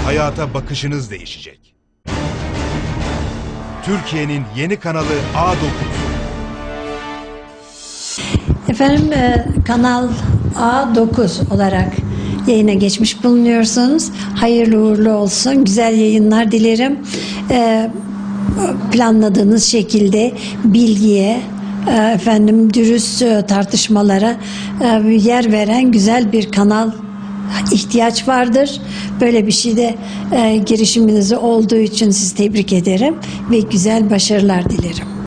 hayata bakışınız değişecek. Türkiye'nin yeni kanalı A9. Efendim Kanal A9 olarak yayına geçmiş bulunuyorsunuz. Hayırlı uğurlu olsun. Güzel yayınlar dilerim. Planladığınız şekilde bilgiye, dürüst tartışmalara yer veren güzel bir kanal ihtiyaç vardır. Böyle bir şeyde girişiminiz olduğu için sizi tebrik ederim ve güzel başarılar dilerim.